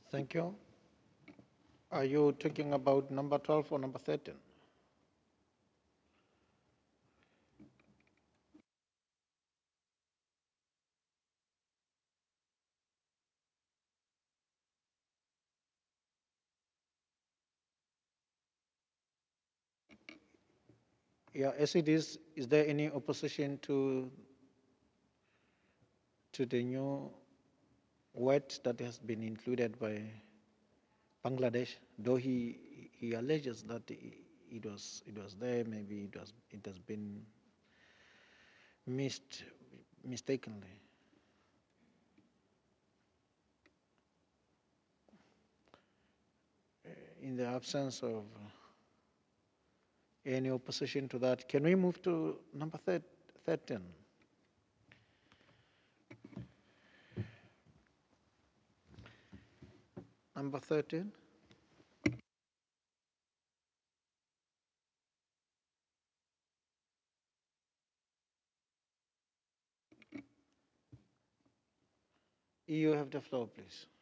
Thank you. Are you talking about number 12 or number 13? Yeah, as it is there any opposition to the new word that has been included by Bangladesh? Though he alleges that it was there, maybe it has been missed mistakenly. In the absence of any opposition to that, can we move to number 13? Number 13. You have the floor, please.